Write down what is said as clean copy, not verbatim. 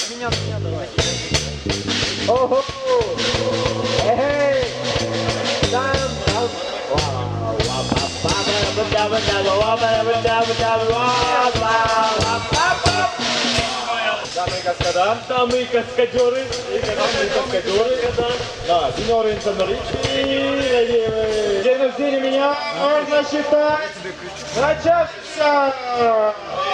Меня давай. Ого! Эй! Там! Дамы и каскадеры, да, сеньоры интеноричи, день рождения меня можно считать начавшимся!